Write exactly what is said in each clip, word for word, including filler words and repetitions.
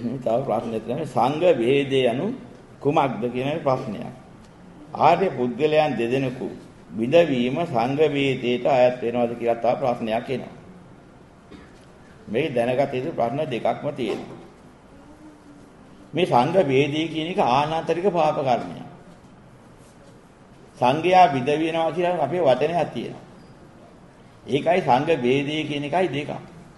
තව ප්‍රශ්නයක් තමයි සංඝ වේදේ anu කුමක්ද කියන ප්‍රශ්නයක්. ආර්ය පුද්ගලයන් දෙදෙනෙකු විදවීම සංඝ වේදේට අයත් වෙනවද කියලා තව ප්‍රශ්නයක් එනවා. මේ දැනගත යුතු ප්‍රශ්න දෙකක්ම තියෙනවා. මේ සංඝ වේදී කියන එක ආනාතරික පාප කර්මයක්. සංඝයා විදවිනවා කියලා අපේ වචනයක් තියෙනවා. ඒකයි සංඝ වේදී කියන එකයි දෙකක්.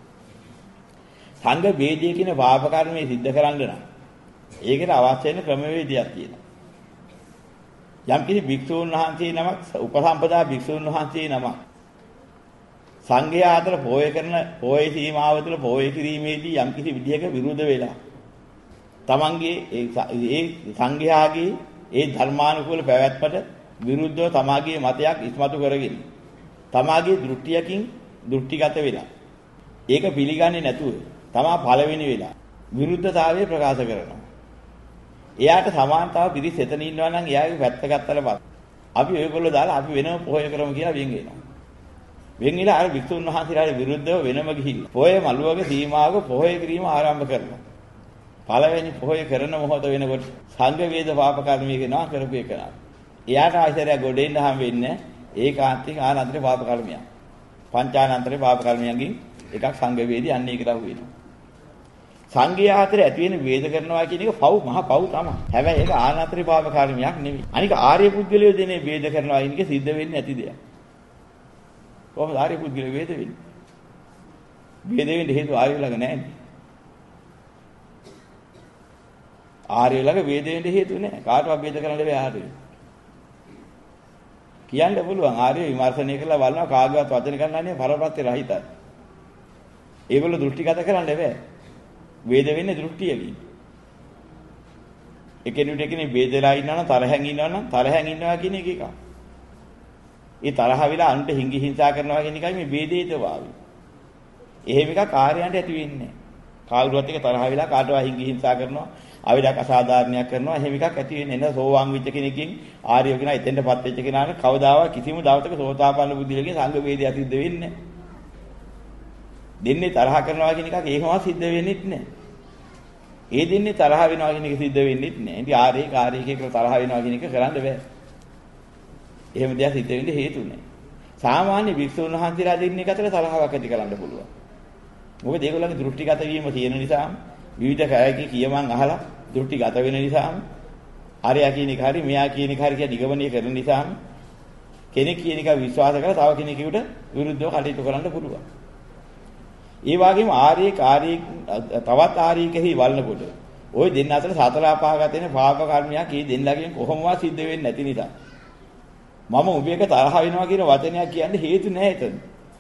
සංඝ වේදී කියන පාප කර්මයේ සිද්ධ කරන්න නම් ඒකට අවශ්‍ය වෙන ක්‍රමවේදයක් තියෙනවා. යම් කිසි භික්ෂූන් වහන්සේ නමක් උපසම්පදා භික්ෂූන් වහන්සේ නමක් සංඝයා අතර පෝය කරන පෝය සීමාව තුළ පෝය කිරීමේදී යම් කිසි විදියක විරුද්ධ වෙලා තමන්ගේ ඒ සංඝයාගේ ඒ ධර්මානුකූල පැවැත්මට විරුද්ධව තමාගේ මතයක් ඉස්මතු කරගෙන තමාගේ දෘෂ්ටියකින් දෘෂ්ටිගත වෙලා ඒක පිළිගන්නේ නැතුව තමා පළවෙනි වෙලා විරුද්ධතාවය ප්‍රකාශ කරනවා. එයාට සමානතාව පිළිස් එතන ඉන්නවා නම් එයාගේ පැත්ත ගත්තට පස්සේ අපි ඔයගොල්ලෝ දාලා අපි වෙනම පොහොය කරමු කියලා වෙන් වෙනවා. වෙන් වෙලා අර වික්ෂුන් වහන්සේලාට විරුද්ධව වෙනම ගිහිල්ලා පොහොය මළුවක සීමාවක පොහොය කිරීම ආරම්භ කරනවා. පළවෙනි පොහොය කරන මොහොත වෙනකොට සංඝ වේද පාප කර්මය කරනවා කරපු එක නා. එයාට ආශ්‍රය ගොඩෙන්න හම් වෙන්නේ ඒකාන්තික ආනන්තර පාප කර්මයක්. පංචානන්තර පාප කර්මයන්ගෙන් එකක් සංඝ වේදී අන්න ඒකට අහු වෙනවා. සංඝයා අතර ඇති වෙන වේද කරනවා කියන එක පව් මහා පව් තමයි. හැබැයි ඒක ආනන්තරී පාප කර්මයක් නෙවෙයි. අනික ආර්ය පුද්ගලයෝ දෙනේ වේද කරනවා කියන එක සිද්ධ වෙන්නේ නැති දෙයක්. කොහොමද ආර්ය පුද්ගලයෝ වේද වෙන්නේ? වේද වෙන්න හේතුව ආර්ය ළඟ නැහැ. ආර්ය ළඟ වේද වෙන්න හේතුව නැහැ. කාටවත් වේද කරන්න බැහැ ආර්ය. කියන්න පුළුවන් ආර්ය විමර්ශනය කරලා බලනවා කාගේවත් වචන ගන්නන්නේ පරපත්‍ය රහිතයි. ඒගොල්ලෝ දෘෂ්ටිගත කරන්න බැහැ. වේද වෙන්නේ දෘෂ්ටියකින්. එකිනෙකට එකිනෙක වේදලා ඉන්නවා නම් තරහෙන් ඉන්නවා නම් තරහෙන් ඉන්නවා කියන එක එකක්. ඒ තරහ විලා අන්ට හිඟි හිංසා කරනවා කියන එකයි මේ වේදේත වාවි. එහෙම එකක් කාර්යයන්ට ඇති වෙන්නේ නැහැ. කාලුවත් එක තරහ විලා කාටවත් හිඟි හිංසා කරනවා, අවිඩක් අසාධාරණයක් කරනවා එහෙම එකක් ඇති වෙන්නේ නැහැ. සෝවාන් වෙච්ච කෙනකින් ආර්ය කෙනා එතෙන්ටපත් වෙච්ච කෙනාට කවදාවත් කිසිම දවසක සෝතාපන්න බුද්ධිලකින් සංඝ වේදය සිද්ධ වෙන්නේ නැහැ. දෙන්නේ තරහ කරනවා කියන එකක් ඒකම සිද්ධ වෙන්නේ නැහැ. ඒ දෙන්නේ තරහ වෙනවා කියන එක සිද්ධ වෙන්නේ නැහැ. ඉතින් ආරේ කාර්යයක තරහ වෙනවා කියන එක කරන්න බෑ. එහෙම දෙයක් සිද්ධ වෙන්න හේතු නැහැ. සාමාන්‍ය වික්ෂුන් වහන්සේලා දෙන්නේ අතර තරහවක් ඇති කරන්න පුළුවන්. මොකද ඒගොල්ලන්ගේ දෘෂ්ටිගත වීම තියෙන නිසා විවිධ කායකී කියමන් අහලා දෘෂ්ටිගත වෙන නිසා ආරයා කියන එක හරි මෙයා කියන එක හරි කියලා නිගමනය කරන නිසා කෙනෙක් කියන එක විශ්වාස කරලා තව කෙනෙකුට විරුද්ධව කටයුතු කරන්න පුළුවන්. ඒ වගේම ආර්ය කාර්යයේ තවත් ආර්යකෙහි වළනකොට ওই දෙන්න අතර සතර අපාගත වෙන පාප කර්මයක් මේ දෙන්නගෙන් කොහොමවත් සිද්ධ වෙන්නේ නැති නිසා මම උඹේක තරහ වෙනවා කියන වචනයක් කියන්නේ හේතු නැහැ එතන.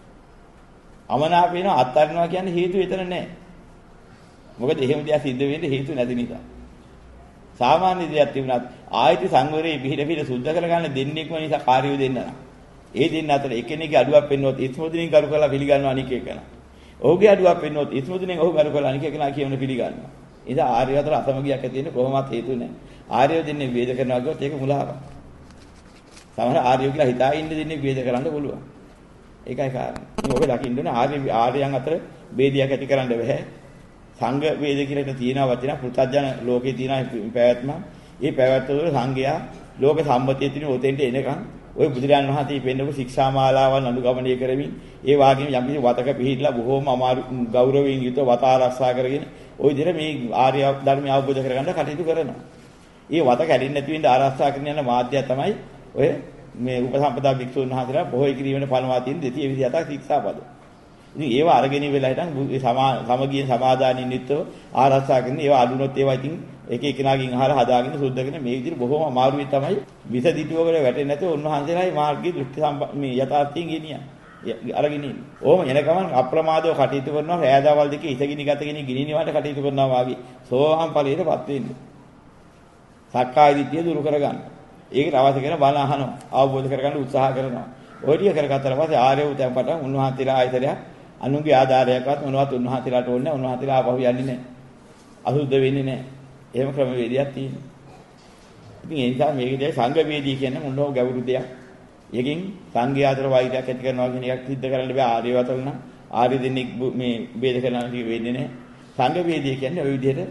අමනාප වෙනවා අත්හරිනවා කියන්නේ හේතු එතන නැහැ. මොකද එහෙම දෙයක් සිද්ධ වෙන්න හේතු නැති නිසා. සාමාන්‍ය දෙයක් තිබුණත් ආයති සංවරයේ පිහිට පිහිට සුද්ධ කරගන්න දෙන්නෙක්ම නිසා කාර්යය දෙන්න නම් ඒ දෙන්න අතර එකිනෙක අඩුවක් වෙන්නොත් ඉස්මොදිනින් කරු කරලා පිළිගන්නවා අනික එකන. ඔහුගේ අඩුවක් වෙන්නොත් ඉස්මොදිනෙන් ඔහු කරු කරලා අනික එකනා කියවන පිළිගන්නවා. ඉතින් ආර්ය අතර අසමගියක් ඇති වෙන්නේ කොහොමවත් හේතු නැහැ. ආර්යව දෙන්නේ වේද කරනවා කියොත් ඒක මුලාවක්. සමහර ආර්යව කියලා හිතා ඉන්න දෙන්නේ වේද කරන්න පුළුවන්. ඒකයි කාරණා. ඉතින් ඔබ දකින්න ඕනේ ආර්ය ආර්යයන් අතර වේදයක් ඇති කරන්න බෑ. සංඝ වේද කියලා එක තියෙනවා වචන පුත්‍ත්ජන ලෝකේ තියෙන පැවැත්ම. මේ පැවැත්ම වල සංඝයා ලෝක සම්මතිය තියෙන ඔතෙන්ට එනකන් ওই බුදුරජාණන් වහන්සේ පෙන්නපු ශික්ෂා මාලාවන් අනුගමනය කරමින් ඒ වාගේම යම් කිසි වතක පිළිහිලා බොහෝම අමාරු ගෞරවයෙන් යුතුව වත ආරක්ෂා කරගෙන ওই විදිහට මේ ආර්ය ධර්මය අවබෝධ කරගන්න කටයුතු කරනවා. මේ වත කැඩෙන්නේ නැති වෙන්න ආරක්ෂා කරන යන මාධ්‍යය තමයි ඔය මේ උපසම්පදා භික්ෂුන් වහන්සේලා පොහොය කිරීමේ පළවා තියෙන දෙතිය විදිහට ශික්ෂාපද. ඉතින් ඒවා අරගෙන ඉවෙලා හිටන් සමගියෙන් සමාදානින් නිත්ව ආරක්ෂා කරන ඒවා අඳුනොත් ඒවා ඉතින් එක එකනාගෙන් අහලා හදාගෙන සුද්ධ කරන මේ විදිහට බොහොම අමාරුයි තමයි විස දිටුවකට වැටෙන්නේ නැතුව උන්වහන්සේලායි මාර්ගයේ දෘෂ්ටි මේ යථාර්ථයෙන් ගෙනියන අරගෙන ඉන්නේ. ඕම එන ගමන් අප්‍රමාදව කටයුතු කරනවා රෑදාවල් දෙකේ ඉසගිනි ගතගෙන ගිනිනිවට කටයුතු කරනවා වාගේ සෝවාන් ඵලයටපත් වෙන්නේ. සක්කාය දිට්ඨිය දුරු කරගන්න. ඒකට අවශ්‍ය කරන බණ අහනවා අවබෝධ කරගන්න උත්සාහ කරනවා. ඔය ටික කරගත්තාට පස්සේ ආර්ය වූ තැන්පට උන්වහන්සේලා ආයතරයක් අනුන්ගේ ආධාරයක්වත් මොනවත් උන්වහන්සේලාට ඕනේ නැහැ. උන්වහන්සේලා ආපහු යන්නේ නැහැ. අසුද්ධ වෙන්නේ නැහැ. එහෙම ක්‍රමවේදයක් තියෙනවා. ඉතින් ඒ නිසා මේකේ සංඝ වේදී කියන්නේ මොනෝ ගැඹුරු දෙයක්. එකකින් සංඝයා අතර වෛරයක් ඇති කරනවා කියන එකක් සිද්ධ කරන්න බෑ ආර්ය වතල නම්. ආර්ය දෙන්නේ මේ ભેද කරනවා කියන වෙන්නේ නැහැ. සංඝ වේදී කියන්නේ ওই විදිහට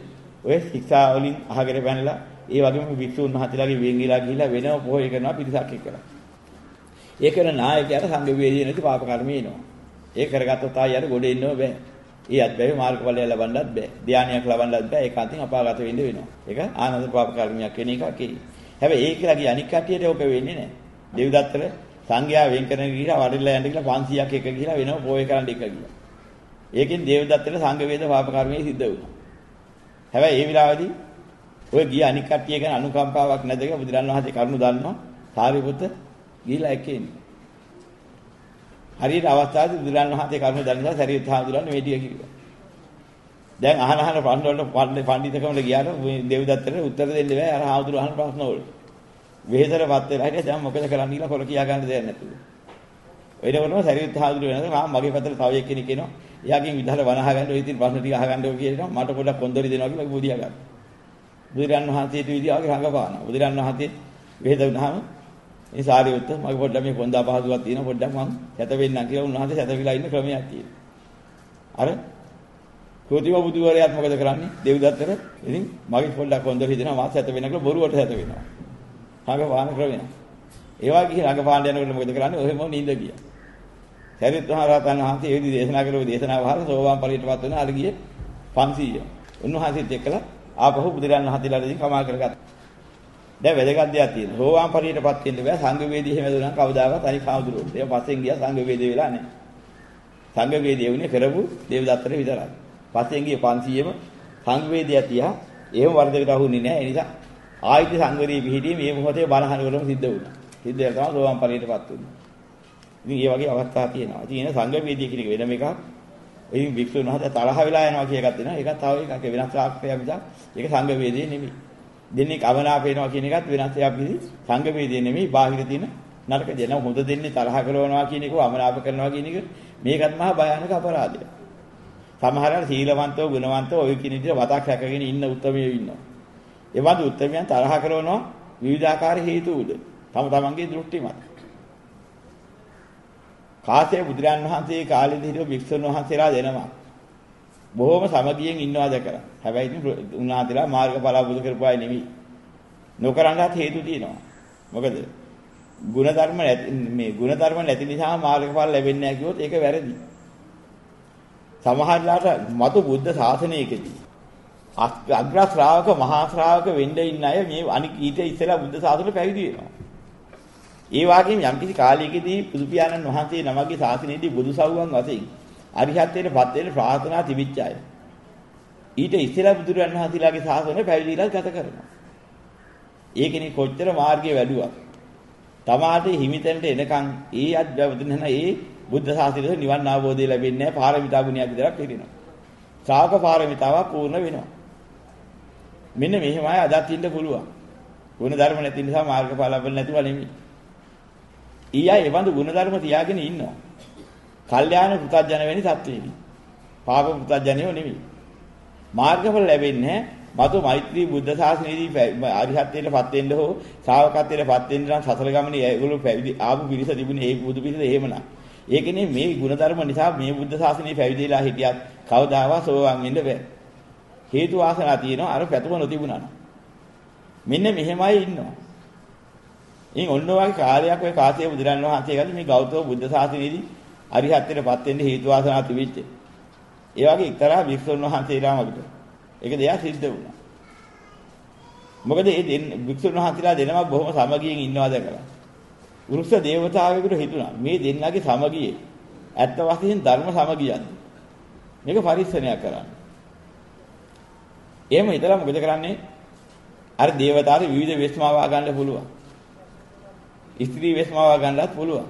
ඔය ශික්ෂා වලින් අහගෙන පැනලා ඒ වගේම වික්ෂුන් වහන්සේලාගේ වෙන්ගිලා ගිහිලා වෙනම පොහොය කරනවා පිරිසක් එක්කලා. ඒ කරන නායකයාට සංඝ වේදියේ නැති පාප කර්ම එනවා. ඒ කරගත්තොත් ආයෙ අර ගොඩ එන්නව බෑ. ඒ අත්බැවි මාර්ගඵලය ලබන්නත් බෑ. ධානයක් ලබන්නත් බෑ. ඒකාන්තයෙන් අපාගත වෙන්න වෙනවා. ඒක ආනන්ද පාප කර්මයක් වෙන එකක් ඒ. හැබැයි ඒකලගේ අනික් කටියට ඔක වෙන්නේ නැහැ. දෙවිදත්තර සංඝයා වෙන් කරන ගිහිලා වඩිලා යන්න කියලා පන්සියයක් එක ගිහිලා වෙනම පොය කරන්න එක ගියා. ඒකෙන් දෙවිදත්තර සංඝ වේද පාප කර්මයේ සිද්ධ වුණා. හැබැයි ඒ විලාවේදී ඔය ගිය අනික් කට්ටිය ගැන අනුකම්පාවක් නැද කියලා බුදුරන් වහන්සේ කරුණු දන්නවා. සාරිපුත්ත ගිහිලා එක්කෙන්නේ. හරියට අවස්ථාවේදී බුදුරන් වහන්සේ කරුණු දන්න නිසා සරියුත් හාමුදුරන් මේ ටික කිව්වා. දැන් අහන අහන ප්‍රශ්න වලට පඬිතුකමට ගියාට දෙවිදත්තට උත්තර දෙන්න බෑ අර හාමුදුරුවෝ අහන ප්‍රශ්න වලට. වෙහෙතරපත් වෙලා හිටියා දැන් මොකද කරන්න කියලා කොල කියා ගන්න දෙයක් නැතුව. එනකොටම සරියුත් හාමුදුරුවෝ වෙනද මම මගේ පැත්තට තව එක්කෙනෙක් එනවා. එයාගෙන් විදහාර වනහ ගන්න ඔය ඉතින් ප්‍රශ්න ටික අහගන්න ඕක කියලා මට පොඩ්ඩක් කොන්දරි දෙනවා කියලා බුදියා ගන්න. බුදුරන් වහන්සේට විදියාගේ රඟපාන. බුදුරන් වහන්සේ වෙහෙද වුණාම මේ සාරියුත් මගේ පොඩ්ඩක් මේ කොන්දා පහසුවක් තියෙනවා පොඩ්ඩක් මම සැත වෙන්නම් කියලා උන්වහන්සේ සැතවිලා ඉන්න ක්‍රමයක් තියෙනවා. අර කෝතිව බුදුවරයාත් මොකද කරන්නේ? දෙව්දත්තට ඉතින් මගේ පොඩ්ඩක් කොන්දර හිතෙනවා මාත් සැත වෙන්න කියලා බොරුවට සැත වෙනවා. රඟපාන ක්‍රමයක්. ඒවා ගිහින් රඟපාන්න යනකොට මොකද කරන්නේ? ඔහෙම නිින්ද ගියා. සරියුත් මහ රහතන් වහන්සේ ඒ විදිහ දේශනා කළේ දේශනාව අහලා සෝවාන් ඵලයටපත් වෙන අර ගියේ පන්සීය. උන්වහන්සේත් එක්කලා ආපහු බුදුරන් වහන්සේලාගෙන් කමා කරගත්තා. දැන් වැදගත් දෙයක් තියෙනවා. සෝවාන් ඵලයටපත් වෙන්න බෑ සංඝ වේදී එහෙම දුන්නා කවදාවත් අනික ආවුදුරෝ. ඒක පස්සෙන් ගියා සංඝ වේදී වෙලා නැහැ. සංඝ වේදී වුණේ කරපු දේවදත්තට විතරයි. පස්සෙන් ගියේ පන්සීයම සංඝ වේදිය තියා එහෙම වර්ධකට අහුන්නේ නැහැ. ඒ නිසා ආයිත් සංඝරී පිහිටීම මේ මොහොතේ බලහනවලම සිද්ධ වුණා. සිද්ධ වෙලා තමයි සෝවාන් ඵලයටපත් වුනේ. ඉතින් මේ වගේ අවස්ථා තියෙනවා. ඉතින් එන සංඝ වේදිය කියන එක වෙනම එකක්. ඉතින් වික්ෂුන් වහන්සේ තරහ වෙලා යනවා කියන එකක් තියෙනවා. ඒකත් තව එකක් වෙනස් ආකාරයක් මිසක් ඒක සංඝ වේදියේ නෙමෙයි. දෙන්නේ කවනාප වෙනවා කියන එකත් වෙනස් එකක් විදි සංඝ වේදියේ නෙමෙයි බාහිර තියෙන නරක දෙන හොඳ දෙන්නේ තරහ කරනවා කියන එක අමනාප කරනවා කියන එක මේකත් මහා භයානක අපරාධයක්. සමහර අය සීලවන්තව ගුණවන්තව ඔය කියන විදිහට වතක් රැකගෙන ඉන්න උත්මයෝ ඉන්නවා. ඒ වගේ උත්මයන් තරහ කරනවා විවිධාකාර හේතු උඩ. තම තමන්ගේ දෘෂ්ටි මත. කාශ්‍යප බුදුරන් වහන්සේ කාලෙදී හිටපු වික්ෂුන් වහන්සේලා දෙනවා. බොහොම සමගියෙන් ඉන්නවා දැකලා. හැබැයි ඉතින් උන්වහන්සේලා මාර්ගඵල අවබෝධ කරපු අය නෙවෙයි. නොකරන්නත් හේතු තියෙනවා. මොකද? ಗುಣධර්ම නැති මේ ಗುಣධර්ම නැති නිසා මාර්ගඵල ලැබෙන්නේ නැහැ කිව්වොත් ඒක වැරදි. සමහරලාට මතු බුද්ධ ශාසනයකදී අග්‍ර ශ්‍රාවක මහා ශ්‍රාවක වෙන්න ඉන්න අය මේ අනික් ඊට ඉස්සෙල්ලා බුද්ධ ශාසනයට පැවිදි වෙනවා. ඒ වගේම යම්කිසි කාලයකදී බුදු පියාණන් වහන්සේ නමගේ ශාසනයේදී බුදු සවුවන් වශයෙන් අරිහත්ත්වයටපත් වෙන්න ප්‍රාර්ථනා තිබිච්ච අය. ඊට ඉස්සෙල්ලා බුදුරන් වහන්සේලාගේ ශාසනය පැවිදිලා ගත කරනවා. ඒකෙනි කොච්චර මාර්ගයේ වැඩුවා. තමාට හිමිතෙන්ට එනකන් ඒ අධ්‍යවතුන් නැන ඒ බුද්ධ ශාසනයේ නිවන් අවබෝධය ලැබෙන්නේ නැහැ. පාරමිතා ගුණයක් විතරක් පිළිනවා. ශ්‍රාවක පාරමිතාවක් පූර්ණ වෙනවා. මෙන්න මෙහෙමයි අදත් ඉන්න පුළුවන්. ගුණ ධර්ම නැති නිසා මාර්ගඵල ලැබෙන්නේ නැතුව නෙමෙයි. ඊයා ඒ වඳු ගුණ ධර්ම තියාගෙන ඉන්නවා. කල්යාණ පුතඥ වෙනි සත්‍යෙවි. පාප පුතඥයෝ නෙමෙයි. මාර්ගඵල ලැබෙන්නේ මතු මෛත්‍රී බුද්ධ ශාසනයේදී අරිහත්ත්වයටපත් වෙන්න හෝ ශ්‍රාවකත්වයටපත් වෙන්න නම් සසල ගමනේ ඒගොල්ලෝ පැවිදි ආපු පිරිස තිබුණේ ඒ බුදු පිරිස එහෙමනම්. ඒකනේ මේ ගුණ ධර්ම නිසා මේ බුද්ධ ශාසනයේ පැවිදිලා හිටියත් කවදාවත් සෝවාන් වෙන්න බෑ. හේතු වාසනා තියෙනවා අර පැතුම නොතිබුණා නම්. මෙන්න මෙහෙමයි ඉන්නවා. ඉතින් ඔන්න ඔයගේ කාර්යයක් ඔය කාසිය බුදුරන් වහන්සේ ගාලේ මේ ගෞතම බුද්ධ ශාසනයේදී අරිහත්ත්වයටපත් වෙන්න හේතු වාසනා තිබිච්ච. ඒ වගේ එක්තරා වික්ෂුන් වහන්සේලාමකට ඒක දෙයක් සිද්ධ වුණා. මොකද මේ දෙන්න වික්ෂුන් වහන්සේලා දෙනමක් බොහොම සමගියෙන් ඉන්නවා දැකලා. වෘක්ෂ දේවතාවෙකුට හිතුණා මේ දෙන්නගේ සමගියේ ඇත්ත වශයෙන් ධර්ම සමගියක්ද? මේක පරිස්සමයක් කරන්න. එහෙම හිතලා මොකද කරන්නේ? අර දේවතාවරු විවිධ වෙස්මාවා ගන්න පුළුවන්. ස්ත්‍රී වෙස්මාවා ගන්නත් පුළුවන්.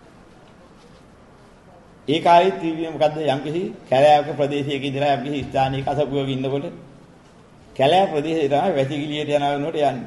ඒ කාලේ ත්‍රිවිධ මොකද්ද යම්කිසි කැලෑවක ප්‍රදේශයක ඉඳලා යම්කිසි ස්ථානයක අසපුවක ඉන්නකොට කැලෑ ප්‍රදේශේ තමයි වැසිකිළියට යනවනකොට යන්නේ.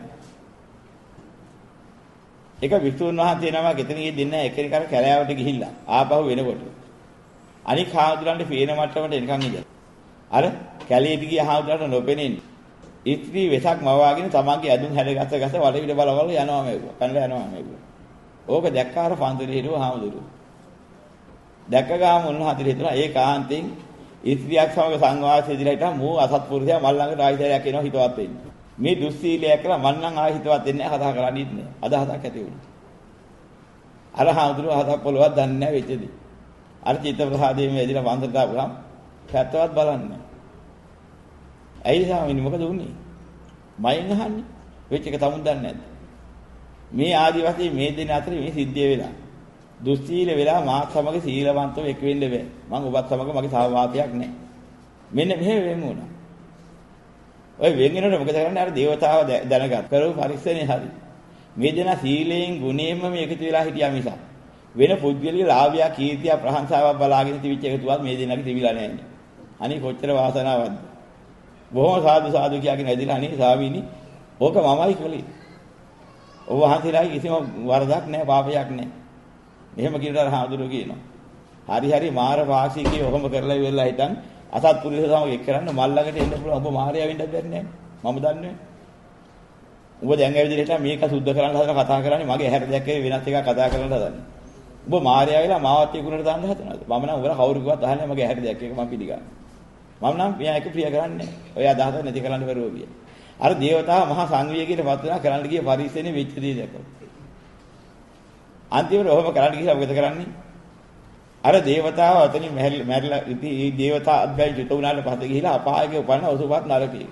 එක වික්ෂුන් වහන්සේ නමක් එතන ගිහින් දෙන්න එකිනෙක අර කැලෑවට ගිහිල්ලා ආපහු වෙනකොට අනික හාමුදුරන්ට පේන මට්ටමට එනකන් ඉඳලා අර කැලේට ගිය හාමුදුරන්ට නොපෙනෙන්නේ ඉත්‍රි වෙසක් මවාගෙන තමන්ගේ ඇඳුම් හැඩගස්ස ගස වටවිඩ බල බල යනවා මේක. කනලා යනවා මේක. ඕක දැක්කාර පන්සලේ හිටව හාමුදුරුවෝ. දැක්ක ගාම උන්වහන්සේ හිතනවා ඒ කාන්තෙන් ඉස්ත්‍රියක් සමග සංවාදයේදීලා හිටා මෝ අසත්පුරුෂයා මල් ළඟට ආයිතරයක් එනවා හිතවත් වෙන්නේ. මේ දුස්සීලයක් කියලා මන් නම් ආයි හිතවත් වෙන්නේ නැහැ කතා කරන්නේ නැහැ. අද හදක් ඇති වුණා. අර හාමුදුරුව හදක් පොළවක් දන්නේ නැහැ වෙච්චදී. අර චිත්ත ප්‍රසාදයේ මේ ඇදිලා වන්දනට ආවම පැත්තවත් බලන්නේ. ඇයි ස්වාමීනි මොකද වුනේ? මයින් අහන්නේ. වෙච්ච එක තමුන් දන්නේ නැද්ද? මේ ආදි වශයෙන් මේ දෙන අතරේ මේ සිද්ධිය වෙලා. දුස්සීල වෙලා මාත් සමග සීලවන්තව එක් වෙන්න බෑ. මම ඔබත් සමග මගේ සහවාසයක් නැහැ. මෙන්න මෙහෙම වෙන්න ඕන. ඔය වෙන් වෙනකොට මොකද කරන්නේ? අර දේවතාව දැනගත්. කරව පරිස්සමනේ හරි. මේ දෙන සීලයෙන් ගුණයෙන්ම මේ එකතු වෙලා හිටියා මිසක්. වෙන පුද්ගලික ලාභය, කීර්තිය, ප්‍රශංසාවක් බලාගෙන තිබිච්ච එකතුවක් මේ දෙන්නගේ තිබිලා නැහැ. අනේ කොච්චර වාසනාවක්ද. බොහොම සාදු සාදු කියලාගෙන ඇදිලා අනේ ස්වාමීනි ඕක මමයි කළේ. ඔබ වහන්සේලාගේ කිසිම වරදක් නැහැ, පාපයක් නැහැ. එහෙම කියනතර හාමුදුරුවෝ කියනවා. හරි හරි මාර වාසිකේ ඔහොම කරලා ඉවරලා හිටන් අසත්පුරුෂ සමග එක් කරන්න මල් ළඟට එන්න පුළුවන්. ඔබ මාරයා වෙන්නත් බැරි නෑ. මම දන්නේ. ඔබ දැන් ඇවිදලා හිටන් මේක සුද්ධ කරන්න හදන කතා කරන්නේ මගේ ඇහැට දැක්කේ වෙනත් එකක් කතා කරන්න හදන්නේ. ඔබ මාරයා වෙලා මාවත් එක්කුණට දාන්න හදනවද? මම නම් ඔබලා කවුරු කිව්වත් අහන්නේ මගේ ඇහැට දැක්ක එක මම පිළිගන්නවා. මම නම් මෙයා එක ප්‍රිය කරන්නේ. ඔය අදහස නැති කරන්න බැරුව ගියා. අර දේවතාව මහා සංවේගීට පත් වෙනා කරන්න ගිය පරිස්සෙනේ වෙච්ච දේ දැක්කා. අන්තිමට ඔහොම කරන්න ගිහලා මොකද කරන්නේ? අර දේවතාව අතනින් මැරිලා ඉති මේ දේවතා අධ්‍යය චුත උනාට පස්සේ ගිහිලා අපායගේ උපන්න ඔසුපත් නරකේ.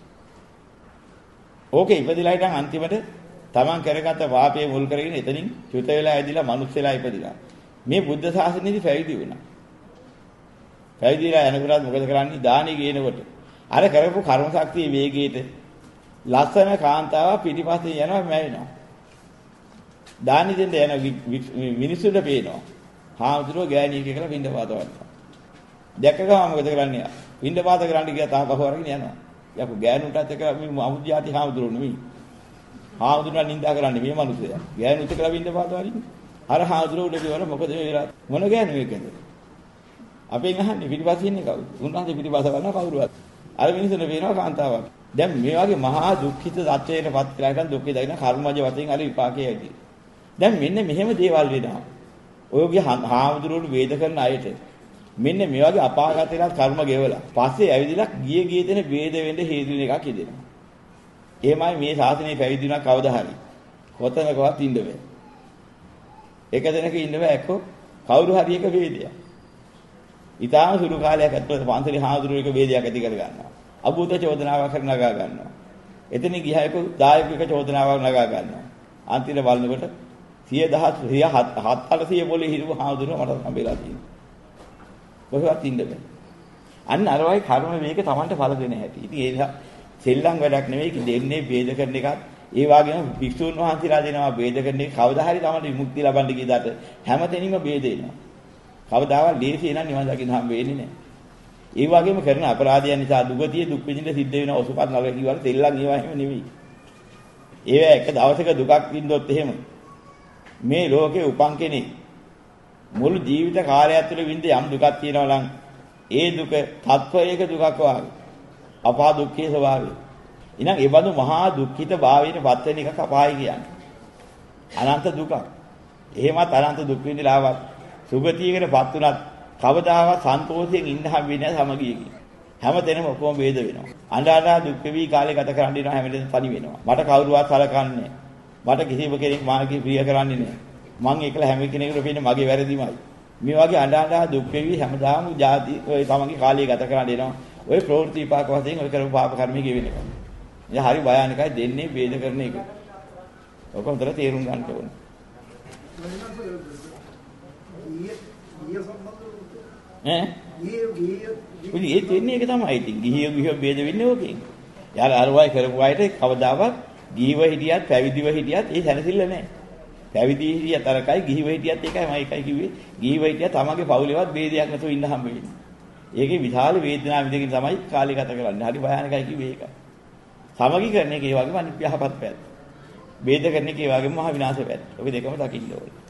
ඕකේ ඉපදිලා හිටන් අන්තිමට තමන් කරගත්ත පාපයේ මුල් කරගෙන එතනින් චුත වෙලා ඇදිලා මනුස්ස වෙලා ඉපදිලා. මේ බුද්ධ ශාසනයේදී පැවිදි වුණා. පැවිදිලා යනකොට මොකද කරන්නේ? දානි ගේනකොට අර කරපු කර්ම ශක්තිය වේගයට ලස්සන කාන්තාව පිටිපස්සේ යනවා මැවෙනවා. දානි දෙන්න යන මිනිස්සුන්ට පේනවා. හාමුදුරුවෝ ගෑණියෙක් කියලා පින්ඩ පාත වඩනවා. දැක්ක ගමන් මොකද කරන්නේ? පින්ඩ පාත කරන්න ගියා තාපහුව අරගෙන යනවා. යකෝ ගෑනුන්ටත් එක මේ අමුජාති හාමුදුරුවෝ නෙමෙයි. හාමුදුරුවෝ නින්දා කරන්නේ මේ මිනිස්සයා. ගෑනුත් කියලා පින්ඩ පාත වරින්නේ. අර හාමුදුරුවෝ උඩ මොකද වෙලා මොන ගෑනු මේකද? අපෙන් අහන්නේ පිටිපස්සේ ඉන්නේ කවුද? උන්වහන්සේ පිටිපස්ස බලනවා කවුරුවත්. අර මිනිස්සුන්ට පේනවා කාන්තාවක්. දැන් මේ වගේ මහා දුක්ඛිත තත්වයකටපත් වෙලා ඉතින් දුක්ඛේ දකින්න කර්මජ වශයෙන් අර විපාකයේ ඇති. දැන් මෙන්න මෙහෙම දේවල් වෙනවා. ඔයගේ හාමුදුරුවෝ වේද කරන අයට මෙන්න මේ වගේ අපාගත වෙලා කර්ම ගෙවලා පස්සේ ඇවිදලා ගිය ගිය දෙන වේද වෙන්න හේතු වෙන එකක් ඉදෙනවා. එහෙමයි මේ ශාසනය පැවිදි වුණා කවදා හරි. කොතනකවත් ඉන්න බෑ. එක දෙනක ඉන්න බෑ එක්ක කවුරු හරි එක වේදයක්. ඊටාම සුළු කාලයක් ඇතුළත පන්සලේ හාමුදුරුවෝ එක වේදයක් ඇති කර ගන්නවා. අභූත චෝදනාවක් කරන නගා ගන්නවා. එතනින් ගිහයක දායකක චෝදනාවක් නගා ගන්නවා. අන්තිමට බලනකොට සිය දහස් සිය හත්සිය පොලේ හිටපු හාමුදුරුවෝ මට හම්බෙලා තියෙනවා. කොහෙවත් ඉන්න බෑ. අන්න අර වගේ කර්ම මේක Tamanට ඵල දෙන හැටි. ඉතින් ඒක සෙල්ලම් වැඩක් නෙවෙයි කි දෙන්නේ ભેද කරන එකත් ඒ වගේම භික්ෂුන් වහන්සේලා දෙනවා ભેද කරන එක කවදා හරි Tamanට විමුක්තිය ලබන්න ගියදාට හැමතැනින්ම ભેද එනවා. කවදාවත් ලේසියෙන් නම් නිවන් දකින්න හම්බ වෙන්නේ නැහැ. ඒ වගේම කරන අපරාධයන් නිසා දුගතිය දුක් විඳින්න සිද්ධ වෙන ඔසුපත් නරක කිව්වල තෙල්ලන් ඒවා එහෙම නෙවෙයි. ඒවා එක දවසක දුකක් විඳොත් එහෙම මේ ලෝකේ උපන් කෙනෙක් මුළු ජීවිත කාලය ඇතුළේ විඳ යම් දුකක් තියෙනවා නම් ඒ දුක තත්වයක දුකක් වාගේ අපා දුක්ඛේ ස්වභාවය. ඉතින් ඒ බඳු මහා දුක්ඛිත භාවයට පත් වෙන එකක් අපාය කියන්නේ. අනන්ත දුකක්. එහෙමත් අනන්ත දුක් විඳලාවත් සුගතියකටපත් උනත් කවදාවත් සන්තෝෂයෙන් ඉන්න හම්බෙන්නේ නැහැ සමගියකින්. හැමතැනම ඔක්කොම වේද වෙනවා. අඬා දුක් වෙවි කාලේ ගත කරන්න ඉනවා හැමදේම තනි වෙනවා. මට කවුරුවත් සලකන්නේ මට කිසිම කෙනෙක් මාගේ ප්‍රිය කරන්නේ නැහැ. මං එකලා හැම කෙනෙකුට පේන්නේ මගේ වැරදිමයි. මේ වගේ අඬා අඬා දුක් වෙවි හැමදාම ಜಾති ඔය තමන්ගේ කාලය ගත කරන්න එනවා. ඔය ප්‍රවෘත්ති විපාක වශයෙන් ඔය කරපු පාප කර්මයේ ගෙවෙන එක. ඉතින් හරි භයානකයි දෙන්නේ වේද කරන එක. ඔක හොඳට තේරුම් ගන්න ඕනේ. ඈ ගිහිය ඒ දෙන්නේ ඒක තමයි. ඉතින් ගිහිය ගිහිය ભેද වෙන්නේ ඕකෙන්. යාර අර වයි කරපු අයට කවදාවත් ගිහිව හිටියත් පැවිදිව හිටියත් ඒ සැනසෙල්ල නැහැ. පැවිදි හිටියත් අරකයි ගිහිව හිටියත් ඒකයි මම ඒකයි කිව්වේ. ගිහිව හිටියත් තමන්ගේ පවුලේවත් ભેදයක් නැතුව ඉන්න හම්බ වෙන්නේ. ඒකේ විශාල වේදනාව විඳින්න තමයි කාලය ගත කරන්නේ. හරි භයානකයි කිව්වේ ඒකයි. සමගි කරන එක ඒ වගේම අනිත් යහපත් පැත්ත. ભેද කරන එක ඒ වගේම මහ විනාශ පැත්ත. ඔය දෙකම දකින්න ඕනේ.